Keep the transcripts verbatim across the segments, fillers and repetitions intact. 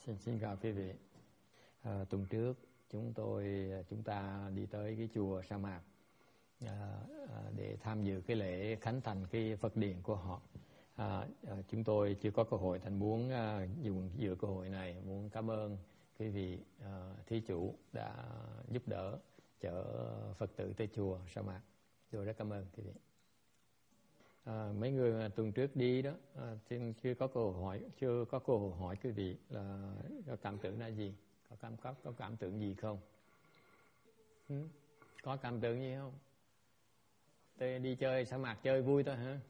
Xin xin chào quý vị. À, tuần trước chúng tôi chúng ta đi tới cái chùa Sa Mạc à, à, để tham dự cái lễ khánh thành cái Phật điện của họ. À, à, chúng tôi chưa có cơ hội, thành muốn à, dùng dự cơ hội này muốn cảm ơn quý vị à, thí chủ đã giúp đỡ chở Phật tử tới chùa Sa Mạc. Tôi rất cảm ơn quý vị. À, mấy người tuần trước đi đó à, chưa có câu hỏi chưa có câu hỏi quý vị là có cảm tưởng là gì, có cảm có, có cảm tưởng gì không? Ừ? Có cảm tưởng gì không? Tôi đi chơi Sa Mạc chơi vui thôi hả?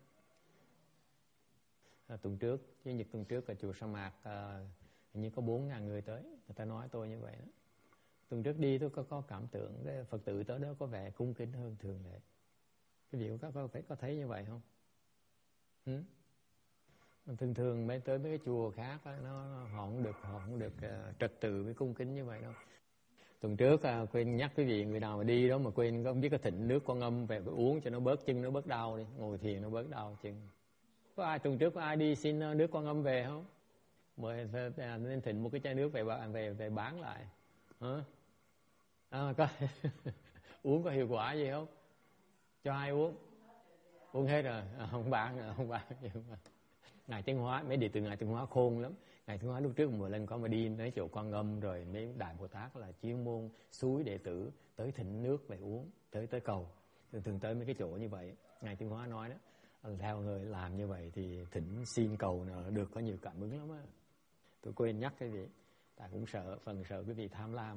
À, tuần trước chủ nhật tuần trước ở chùa Sa Mạc à, hình như có bốn ngàn người tới, người ta nói tôi như vậy đó. Tuần trước đi tôi có có cảm tưởng cái Phật tử tới đó có vẻ cung kính hơn thường lệ. Quý vị có có phải có thấy như vậy không? Ừ? Thường thường mấy tới mấy cái chùa khác đó, nó họ không được họ không được uh, trật tự với cung kính như vậy đâu. Tuần trước uh, quên nhắc quý vị, người nào mà đi đó mà quên không biết có thịnh nước Quan Âm về uống cho nó bớt chân nó bớt đau đi, ngồi thiền nó bớt đau chân. Có ai tuần trước có ai đi xin nước Quan Âm về không? Mời nên thịnh một cái chai nước về về về bán lại. Hả? À, có uống có hiệu quả gì không? Cho ai uống? Uống hết rồi, à, không bán, không bán. Ngài Tiến Hóa, mấy đệ tử Ngài Tiến Hóa khôn lắm. Ngài Tiến Hóa lúc trước một lần có mà đi tới chỗ Quan Âm rồi mấy Đại Bồ Tát là chuyên môn xúi đệ tử tới thịnh nước về uống, tới tới cầu. Thường thường tới mấy cái chỗ như vậy, Ngài Tiến Hóa nói đó, theo người làm như vậy thì thỉnh xin cầu nào được có nhiều cảm ứng lắm á. Tôi quên nhắc cái gì, tại cũng sợ, phần sợ quý vị tham lam.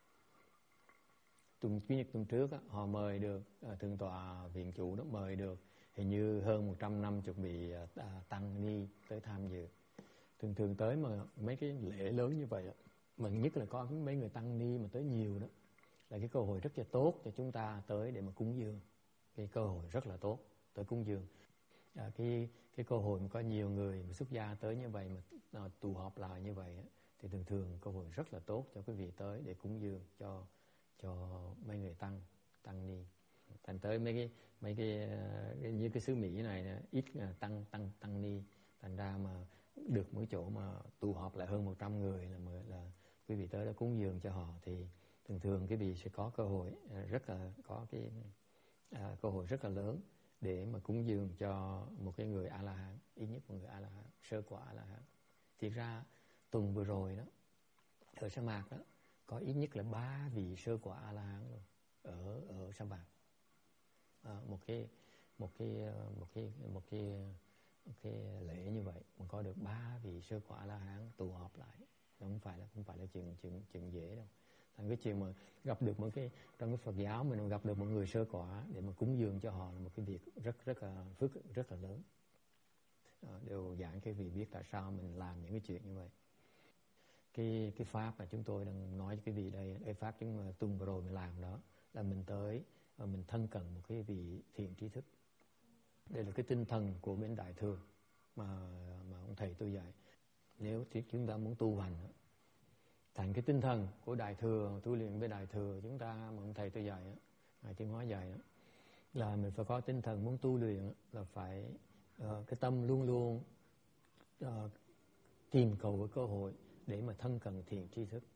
Tuần Chủ nhật tuần trước á, họ mời được thượng tọa viện chủ đó mời được hình như hơn một trăm năm mươi vị à, tăng ni tới tham dự. Thường thường tới mà mấy cái lễ lớn như vậy, mà nhất là có mấy người tăng ni mà tới nhiều đó, là cái cơ hội rất là tốt cho chúng ta tới để mà cúng dường. Cái cơ hội rất là tốt tới cúng dường. À, cái cái cơ hội mà có nhiều người mà xuất gia tới như vậy mà à, tụ họp lại như vậy thì thường thường cơ hội rất là tốt cho quý vị tới để cúng dường cho cho mấy người tăng tăng ni. Thành tới mấy cái mấy cái, cái như cái xứ Mỹ này ít tăng tăng tăng ni, thành ra mà được mỗi chỗ mà tụ họp lại hơn một trăm người là là, là quý vị tới đó cúng dường cho họ thì thường thường quý vị sẽ có cơ hội rất là có cái à, cơ hội rất là lớn để mà cúng dường cho một cái người A La Hán, ít nhất một người A La Hán, sơ quả A La Hán. Thì ra tuần vừa rồi đó ở Sa Mạc đó có ít nhất là ba vị sơ quả A La Hán luôn ở ở Sa Mạc. À, một cái một cái một cái một cái một cái lễ như vậy mà có được ba vị sơ quả A La Hán tụ họp lại, không phải là không phải là chuyện chuyện chuyện dễ đâu. Thành cái chuyện mà gặp được một cái trong cái Phật giáo mình gặp được một người sơ quả để mà cúng dường cho họ là một cái việc rất rất là phước rất là lớn. À, đều giảng cái vị biết tại sao mình làm những cái chuyện như vậy. Cái cái pháp mà chúng tôi đang nói với cái vị đây, cái pháp chúng mà tuần vừa rồi mình làm đó là mình tới và mình thân cận một cái vị thiện trí thức. Đây là cái tinh thần của bên Đại Thừa mà mà ông thầy tôi dạy. Nếu chúng ta muốn tu hành thành cái tinh thần của Đại Thừa, tu luyện với Đại Thừa chúng ta mà ông thầy tôi dạy, Ngài Tiến Hóa dạy là mình phải có tinh thần muốn tu luyện là phải uh, cái tâm luôn luôn uh, tìm cầu cái cơ hội để mà thân cận thiện tri thức.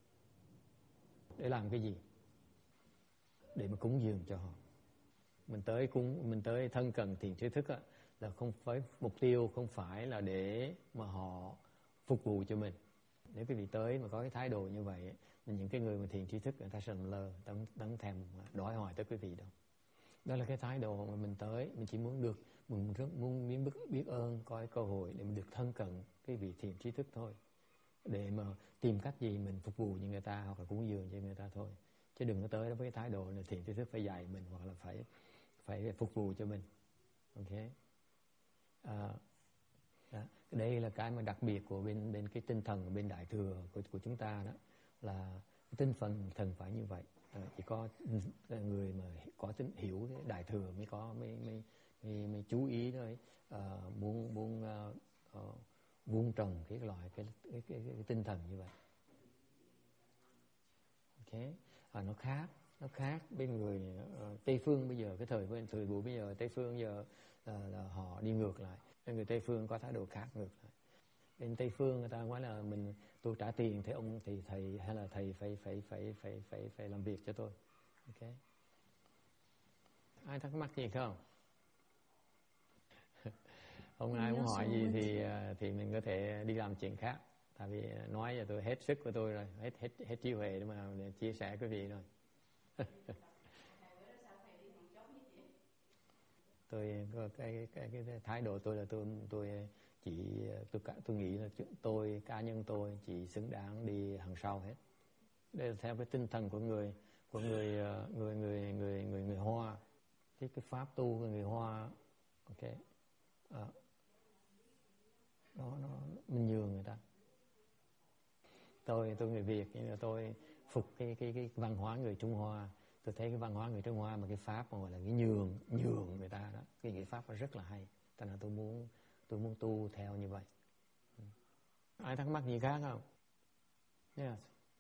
Để làm cái gì? Để mà cúng dường cho họ. Mình tới cúng, mình tới thân cận thiện tri thức á, là không phải mục tiêu, không phải là để mà họ phục vụ cho mình. Nếu quý vị tới mà có cái thái độ như vậy, những cái người mà thiện tri thức người ta sẽ lờ, đấng đấng thèm đòi hỏi tới quý vị đâu. Đó là cái thái độ mà mình tới, mình chỉ muốn được, mình rất muốn biết, biết ơn, có cái cơ hội để mình được thân cận cái vị thiện tri thức thôi. Để mà tìm cách gì mình phục vụ cho người ta hoặc là cúng dường cho người ta thôi. Chứ đừng có tới đó với cái thái độ là thiện tri thức phải dạy mình hoặc là phải phải phục vụ cho mình. Ok. À, đó. Đây là cái mà đặc biệt của bên bên cái tinh thần bên Đại Thừa của của chúng ta đó, là tinh thần thần phải như vậy. À, chỉ có người mà có tính hiểu cái Đại Thừa mới có mới mới mới, mới chú ý thôi. À, muốn muốn uh, uh, vuông trồng cái loại cái cái, cái, cái, cái tinh thần như vậy. Ok. À, nó khác nó khác bên người uh, Tây phương bây giờ, cái thời bên thời buổi bây giờ Tây phương giờ là, là họ đi ngược lại. Bên người Tây phương có thái độ khác ngược lại. Bên Tây phương người ta nói là mình tôi tôi trả tiền thì ông thì thầy hay là thầy phải phải phải phải phải phải làm việc cho tôi. Ok. Ai thắc mắc gì không? Không ai muốn hỏi gì thì thì mình có thể đi làm chuyện khác. Tại vì nói giờ tôi hết sức của tôi rồi, hết hết hết trí huệ để mà để chia sẻ quý vị rồi. Tôi có cái, cái cái cái thái độ tôi là tôi tôi chỉ tôi tôi nghĩ là tôi cá nhân tôi chỉ xứng đáng đi hàng sau hết. Đây là theo cái tinh thần của người của người người người người người người Hoa, cái cái pháp tu của người Hoa. Ok. À, nó nó mình nhường người ta. Tôi tôi người Việt nhưng mà tôi phục cái cái cái văn hóa người Trung Hoa. Tôi thấy cái văn hóa người Trung Hoa mà cái pháp mà gọi là cái nhường nhường người ta đó, cái nghĩa pháp nó rất là hay. Cho nên tôi muốn tôi muốn tu theo như vậy. Ai thắc mắc gì khác không? Yes.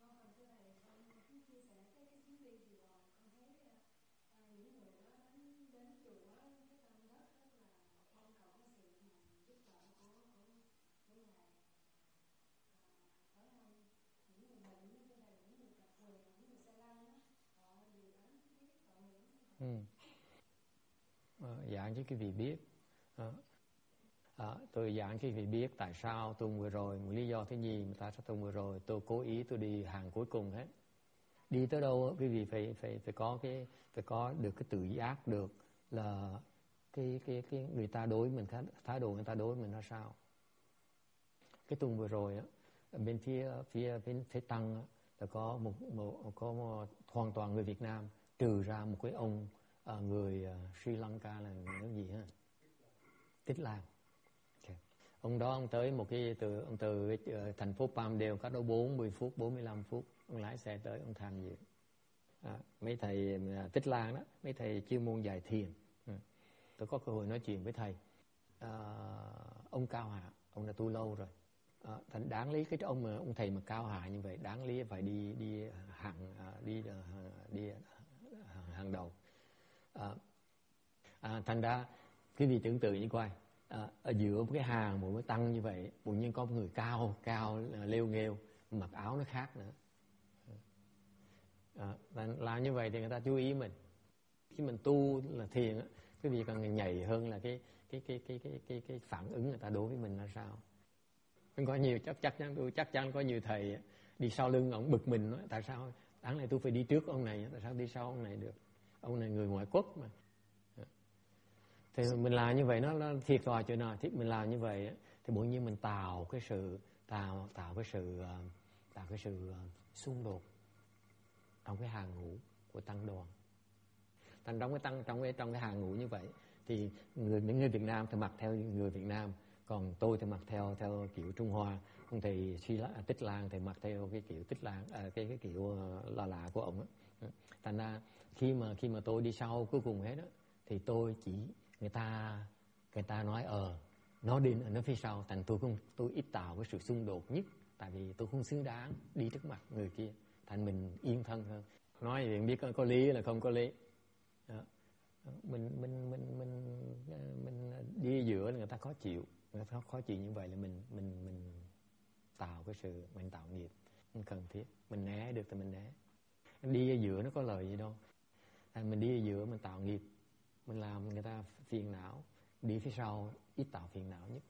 Ừ. À, giảng cho quý vị biết. À, à, tôi giảng cho quý vị biết tại sao tuần vừa rồi, một lý do thứ gì mà tại sao tuần vừa rồi tôi cố ý tôi đi hàng cuối cùng hết. Đi tới đâu quý vị phải phải phải có cái phải có được cái tự giác được là cái cái cái người ta đối mình, thái độ người ta đối mình ra sao. Cái tuần vừa rồi á, bên phía phía bên phía tăng là có một, một có một, hoàn toàn người Việt Nam, trừ ra một cái ông à, người uh, Sri Lanka là cái gì ha, Tích Lan. Okay. Ông đó ông tới một cái từ ông từ uh, thành phố Palmdale cách đó bốn mươi phút bốn mươi lăm phút ông lái xe tới ông tham dự. À, mấy thầy uh, Tích Lan đó, mấy thầy chuyên môn dạy thiền. Ừ. Tôi có cơ hội nói chuyện với thầy. À, ông Cao Hạ, ông đã tu lâu rồi. À, thành đáng lý cái ông mà ông thầy mà cao hạ như vậy đáng lý phải đi đi hàng đi đi hàng đầu. À, à, thành ra cái vị tưởng tượng như coi à, ở giữa một cái hàng một cái tăng như vậy, tự nhiên có một người cao cao lêu nghêu, mặc áo nó khác nữa. À, làm như vậy thì người ta chú ý mình. Khi mình tu là thiền á, cái việc cần nhảy hơn là cái cái cái cái cái cái cái phản ứng người ta đối với mình là sao. Có nhiều chắc chắc chắn tôi chắc chắn có nhiều thầy đi sau lưng ông bực mình nói tại sao đáng lẽ tôi phải đi trước ông này, tại sao đi sau ông này được, ông này người ngoại quốc mà. Thì mình làm như vậy nó, nó thiệt thòi chỗ nào. Thì mình làm như vậy thì bỗng nhiên mình tạo cái sự tạo tạo cái sự tạo cái sự xung đột trong cái hàng ngũ của tăng đoàn. Thành trong cái tăng trong cái trong cái hàng ngũ như vậy thì người những người Việt Nam thì mặc theo người Việt Nam, còn tôi thì mặc theo theo kiểu Trung Hoa, ông thầy Tích Lan thì mặc theo cái kiểu Tích Lan à, cái cái kiểu lạ lạ của ông á. Thành ra khi mà khi mà tôi đi sau cuối cùng hết á thì tôi chỉ người ta người ta nói ờ nó đi nó phía sau, thành tôi không tôi ít tạo cái sự xung đột nhất, tại vì tôi không xứng đáng đi trước mặt người kia, thành mình yên thân hơn. Nói thì biết có, có lý là không có lý. Đó. Mình mình mình mình mình đi giữa là người ta khó chịu, người ta khó chịu như vậy là mình mình mình tạo cái sự mình tạo nghiệp không cần thiết. Mình né được thì mình né. Đi ở giữa nó có lợi gì đâu. Thành mình đi ở giữa mình tạo nghiệp, mình làm người ta phiền não. Đi phía sau ít tạo phiền não nhất.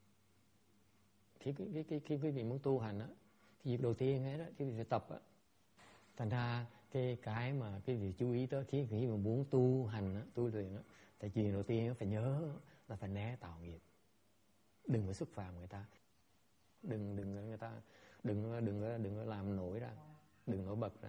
Khi cái cái cái khi quý vị muốn tu hành á, thì việc đầu tiên ấy đó, quý vị phải tập á. Thành ra cái cái mà cái việc chú ý tới khi khi mà muốn tu hành á, tu luyện á, thì chuyện đầu tiên phải nhớ là phải né tạo nghiệp. Đừng có xúc phạm người ta. Đừng đừng người ta đừng đừng đừng đừng làm nổi ra, đừng nổi bật ra.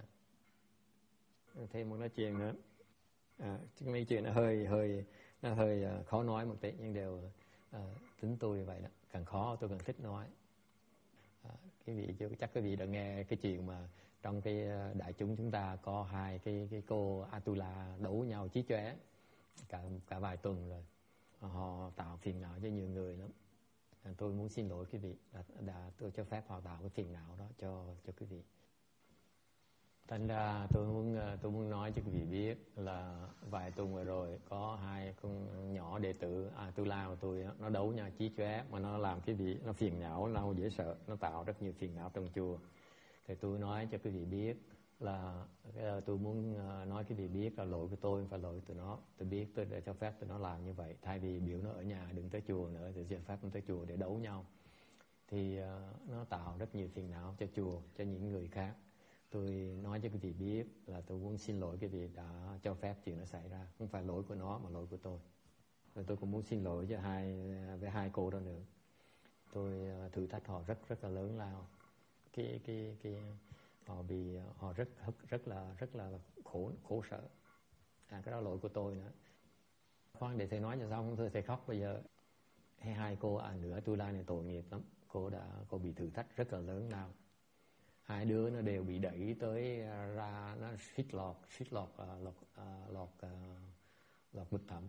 Thêm một nói chuyện nữa. À, mấy chuyện nó hơi hơi nó hơi khó nói một tí, nhưng đều à, tính tôi vậy đó, càng khó tôi càng thích nói. À, cái vị chắc cái vị đã nghe cái chuyện mà trong cái đại chúng chúng ta có hai cái cái cô Atula đấu nhau chí chóe cả cả vài tuần rồi, họ tạo phiền não cho nhiều người lắm. À, tôi muốn xin lỗi quý vị đã, đã tôi cho phép họ tạo cái phiền não đó cho cho quý vị. Thành ra tôi muốn tôi muốn nói cho quý vị biết là vài tuần vừa rồi có hai con nhỏ đệ tử à, tu la của tôi nó đấu nhau chí chóe mà nó làm cái gì nó phiền não, nó dễ sợ, nó tạo rất nhiều phiền não trong chùa. Thì tôi nói cho quý vị biết là tôi muốn nói quý vị biết là lỗi của tôi không phải lỗi của tụi nó. Tôi biết tôi để cho phép tụi nó làm như vậy, thay vì biểu nó ở nhà đừng tới chùa nữa thì cho phép nó tới chùa để đấu nhau, thì uh, nó tạo rất nhiều phiền não cho chùa, cho những người khác. Tôi nói cho quý vị biết là tôi muốn xin lỗi quý vị đã cho phép chuyện nó xảy ra, không phải lỗi của nó mà lỗi của tôi. Và tôi cũng muốn xin lỗi cho hai với hai cô đó nữa. Tôi uh, thử thách họ rất rất là lớn lao. Cái cái cái họ bị họ rất rất là rất là khổ khổ sở. À, cái đó lỗi của tôi nữa. Khoan để thầy nói cho xong, thầy, thầy khóc bây giờ. Hay hai cô à nữa tu la này tội nghiệp lắm. Cô đã cô bị thử thách rất là lớn lao. Hai đứa nó đều bị đẩy tới ra nó suýt lọt suýt lọt uh, lọt uh, lọt uh, lọt vực thẳm.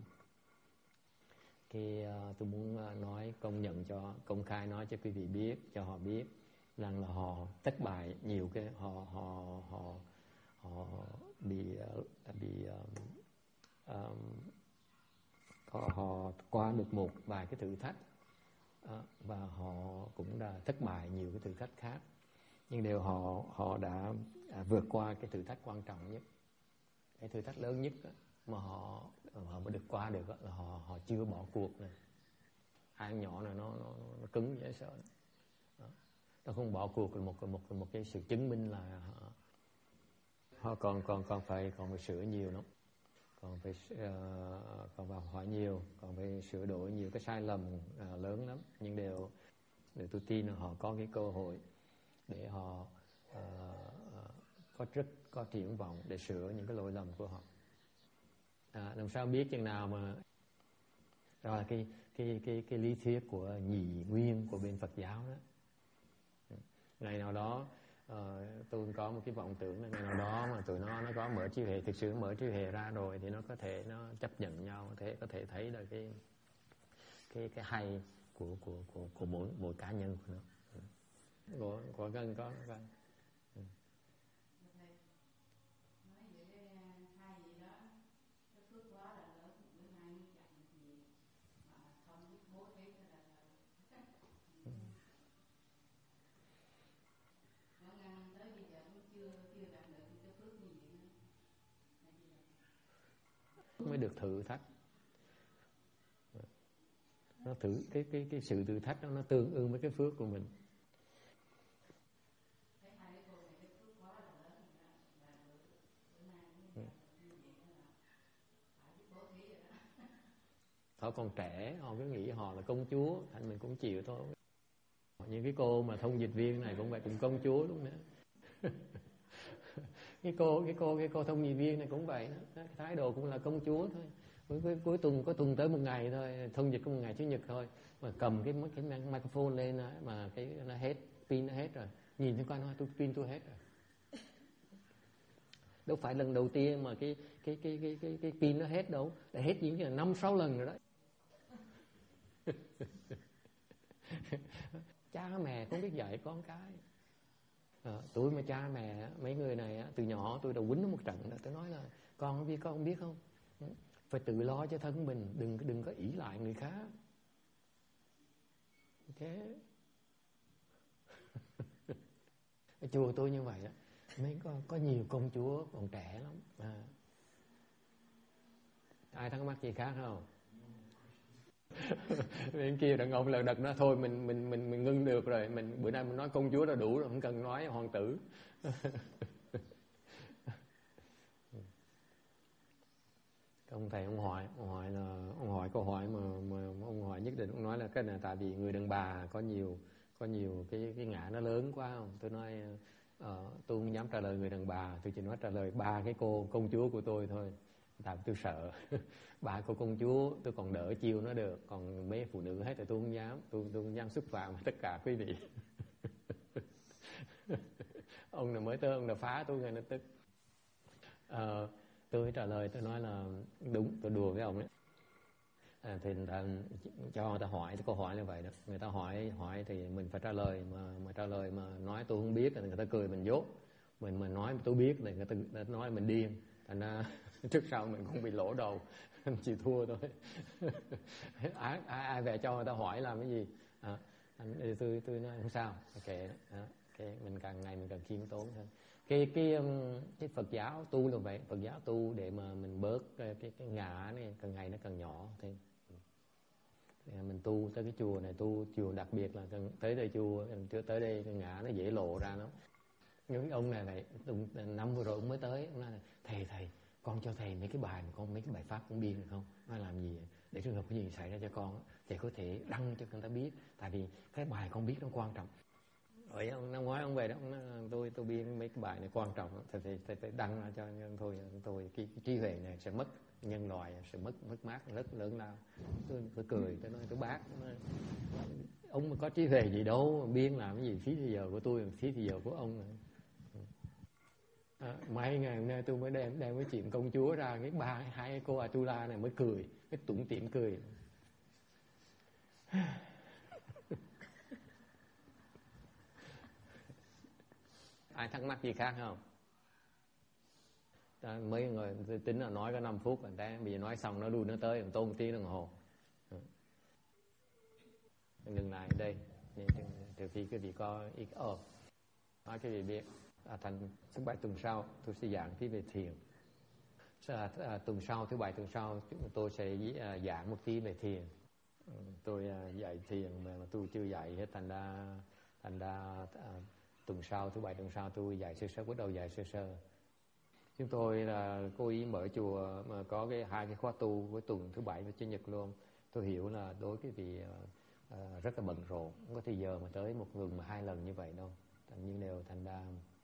Cái uh, tôi muốn uh, nói công nhận cho công khai nói cho quý vị biết, cho họ biết rằng là họ thất bại nhiều, cái họ họ họ họ bị uh, bị um, um, họ, họ qua được một vài cái thử thách uh, và họ cũng đã thất bại nhiều cái thử thách khác, nhưng đều họ họ đã à, vượt qua cái thử thách quan trọng nhất, cái thử thách lớn nhất đó, mà họ họ mới được qua được đó, là họ họ chưa bỏ cuộc này. Hai con nhỏ này nó nó, nó cứng dễ sợ đó. Nó không bỏ cuộc là một một một cái sự chứng minh là họ, họ còn còn còn phải còn phải sửa nhiều lắm, còn phải uh, còn phải hỏi nhiều, còn phải sửa đổi nhiều cái sai lầm uh, lớn lắm, nhưng đều đều tôi tin là họ có cái cơ hội để họ uh, có rất có triển vọng để sửa những cái lỗi lầm của họ. À, làm sao biết chừng nào mà đó là cái cái cái cái lý thuyết của nhị nguyên của bên Phật giáo đó. Ngày nào đó uh, tôi có một cái vọng tưởng là ngày nào đó mà tụi nó nó có mở trí huệ, thực sự mở trí huệ ra rồi thì nó có thể nó chấp nhận nhau, có thể có thể thấy được cái cái cái hay của của của của mỗi mỗi cá nhân của nó. Của của gần có có. Ừ. Mới được thử thách. Nó thử cái cái cái sự thử thách đó nó tương ưng với cái phước của mình. Họ còn trẻ, họ cứ nghĩ họ là công chúa, thành mình cũng chịu thôi. Những cái cô mà thông dịch viên này cũng vậy, cũng công chúa luôn nữa. cái cô cái cô cái cô thông dịch viên này cũng vậy đó, cái thái độ cũng là công chúa thôi. Cuối, cuối, cuối tuần có tuần tới một ngày thôi, thông dịch có một ngày chủ nhật thôi, mà cầm cái cái microphone lên đó, mà cái nó hết pin, nó hết rồi, nhìn thấy qua nói tôi pin tôi hết rồi. Đâu phải lần đầu tiên mà cái cái cái cái cái cái pin nó hết đâu, đã hết những cái năm sáu lần rồi đó. Cha mẹ cũng biết dạy con cái. À, tôi mà cha mẹ mấy người này á, từ nhỏ tôi đã quýnh nó một trận đó. Tôi nói là con không biết, con không biết không, phải tự lo cho thân mình, đừng đừng có ỷ lại người khác. Thế ở chùa tôi như vậy á, mấy có có nhiều công chúa còn trẻ lắm. À. Ai thắc mắc gì khác không? Bên kia đàn ông là đợt nó thôi mình mình mình mình ngưng được rồi, mình bữa nay mình nói công chúa là đủ rồi, không cần nói hoàng tử. Ông thầy ông hỏi, ông hỏi là ông hỏi câu hỏi mà mà ông hỏi nhất định ông nói là cái này tại vì người đàn bà có nhiều có nhiều cái cái ngã nó lớn quá không? Tôi nói uh, tôi không dám trả lời người đàn bà, tôi chỉ nói trả lời ba cái cô công chúa của tôi thôi. Tại tôi sợ ba cô công chúa tôi còn đỡ chiêu nó được, còn mấy phụ nữ hết thì tôi không dám, tôi tôi không dám xúc phạm tất cả quý vị. Ông nào mới tới ông nào phá tôi ngay lập tức. Uh, tôi trả lời tôi nói là đúng, tôi đùa với ông đấy. À, thì người ta cho người ta hỏi, câu hỏi như vậy đó, người ta hỏi hỏi thì mình phải trả lời, mà mà trả lời mà nói tôi không biết thì người ta cười mình dốt. mình mình nói tôi biết thì người ta nói mình điên, thành ra trước sau mình cũng bị lỗ đầu, chịu thua thôi. ai, ai ai về cho người ta hỏi làm cái gì, à, anh, tôi tôi nói không sao, ok, à, okay. Mình càng ngày mình càng khiêm tốn hơn. Cái cái cái Phật giáo tu là vậy, Phật giáo tu để mà mình bớt cái cái, cái ngã này càng ngày nó càng nhỏ thêm. Mình tu tới cái chùa này, tu chùa đặc biệt là tới đây chùa, tới đây cái ngã nó dễ lộ ra lắm. Những ông này này năm vừa rồi ông mới tới, ông nói là thầy thầy con cho thầy mấy cái bài mà con mấy cái bài pháp con biên được không? Nói làm gì để trường hợp cái gì xảy ra cho con, thầy có thể đăng cho người ta biết, tại vì cái bài con biết nó quan trọng. Rồi ông năm ngoái ông về đó, ông nói tôi tôi biên mấy cái bài này quan trọng, thầy thầy, thầy, thầy đăng ra cho nhân thôi, tôi cái, cái trí huệ này sẽ mất, nhân loại sẽ mất mất mát rất lớn lao. Tôi tôi cười, tôi nói tôi bác, nói, ông mà có trí huệ gì đâu, biên làm cái gì, phí thời giờ của tôi, phí thời giờ của ông này. À, mấy ngày hôm nay tôi mới đem đem cái chuyện công chúa ra, cái ba hai cái cô Atula này mới cười, cái tủm tỉm cười. Ai thắc mắc gì khác không? À, mấy người tôi tính là nói có năm phút rồi, đấy, bây giờ nói xong nó đuôi nó tới một tôn tiếng đồng hồ. Ngừng lại ở đây, trừ khi cái vị có ý ồ nói cái gì biết. À, thành thứ bảy tuần sau tôi sẽ giảng tí về thiền. À, à, tuần sau thứ bảy tuần sau tôi sẽ à, giảng một tí về thiền. Ừ, tôi à, dạy thiền mà, mà tôi chưa dạy hết, thành ra thành ra à, tuần sau thứ bảy tuần sau tôi dạy sơ sơ, bắt đầu dạy sơ sơ. Chúng tôi là cố ý mở chùa mà có cái hai cái khóa tu với tuần thứ bảy và chủ nhật luôn. Tôi hiểu là đối với vị à, rất là bận rộn, không có thời giờ mà tới một tuần mà hai lần như vậy đâu. Nhưng đều thành ra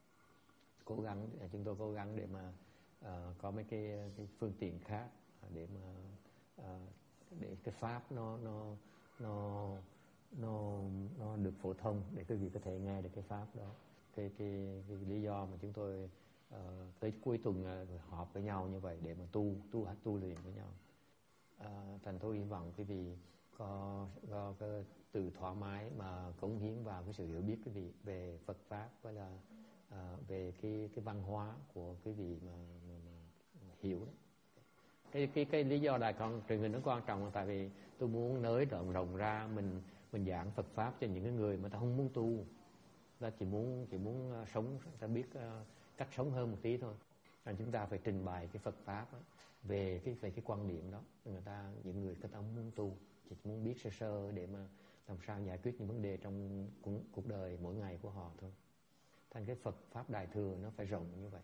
cố gắng, chúng tôi cố gắng để mà uh, có mấy cái, cái phương tiện khác để mà uh, để cái pháp nó nó nó nó nó được phổ thông, để quý vị có thể nghe được cái pháp đó. Cái cái, cái lý do mà chúng tôi uh, tới cuối tuần uh, họp với nhau như vậy để mà tu tu tu luyện với nhau. Uh, thành tôi hy vọng quý vị có, có cái từ thoải mái mà cống hiến vào cái sự hiểu biết quý vị về Phật pháp, với là À, về cái cái văn hóa của cái vị mà, mà, mà hiểu đó. Cái cái cái lý do đại con truyền hình nó quan trọng là tại vì tôi muốn nới rộng rộng ra, mình mình giảng Phật pháp cho những cái người mà ta không muốn tu, ta chỉ muốn chỉ muốn uh, sống, ta biết uh, cách sống hơn một tí thôi. Nên chúng ta phải trình bày cái Phật pháp đó, về cái về cái quan điểm đó. Người ta những người ta không muốn tu, chỉ muốn biết sơ sơ để mà làm sao giải quyết những vấn đề trong cuộc, cuộc đời mỗi ngày của họ thôi. Thành cái Phật pháp Đại thừa nó phải rộng như vậy.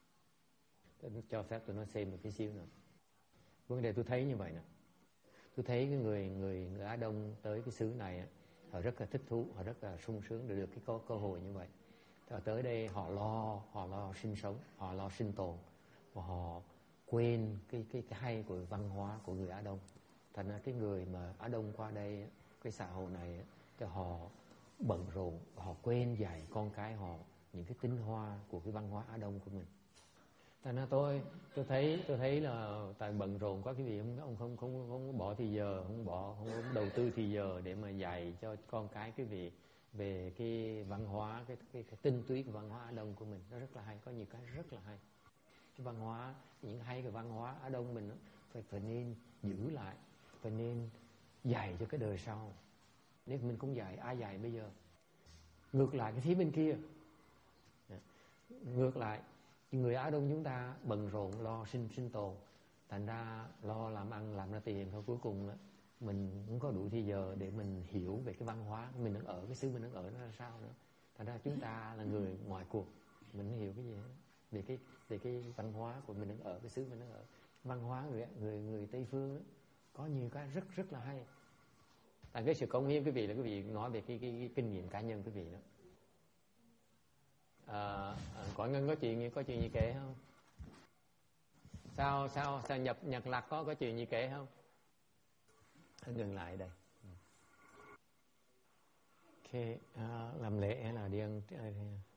Tôi cho phép tôi nói xem một tí xíu nữa. Vấn đề tôi thấy như vậy nè. Tôi thấy cái người người người Á Đông tới cái xứ này, họ rất là thích thú, họ rất là sung sướng để được cái cơ, cơ hội như vậy. Họ tới đây họ lo, họ lo sinh sống, họ lo sinh tồn, và họ quên cái cái cái hay của văn hóa của người Á Đông. Thành ra cái người mà Á Đông qua đây, cái xã hội này, thì họ bận rộn, họ quên dạy con cái họ những cái tinh hoa của cái văn hóa Á Đông của mình. Thành ra tôi tôi thấy tôi thấy là tại bận rộn quá, cái gì ông không không không không bỏ thì giờ, không bỏ không, không đầu tư thì giờ để mà dạy cho con cái cái việc về cái văn hóa, cái cái, cái tinh túy của văn hóa Á Đông của mình. Nó rất là hay, có nhiều cái rất là hay. Cái văn hóa, những hay cái văn hóa Á Đông mình đó, phải phải nên giữ lại, phải nên dạy cho cái đời sau. Nếu mình không dạy, ai dạy bây giờ? Ngược lại cái phía bên kia, ngược lại người Á Đông chúng ta bận rộn lo sinh sinh tồn, thành ra lo làm ăn làm ra tiền thôi, cuối cùng mình không có đủ thì giờ để mình hiểu về cái văn hóa mình đang ở, cái xứ mình đang ở nó ra sao nữa. Thành ra chúng ta là người ngoài cuộc, mình không hiểu cái gì hết về cái về cái văn hóa của mình đang ở, cái xứ mình đang ở. Văn hóa người người người Tây phương đó, có nhiều cái rất rất là hay. Tại cái sự cống hiến quý vị là quý vị nói về cái, cái, cái kinh nghiệm cá nhân quý vị đó. À, à, có Ngân có chuyện gì có chuyện gì kể không? Sao sao sao nhập Nhật Lạc có có chuyện gì kể không? Ngừng lại đây. Ok, à, làm lễ hay là đi ăn?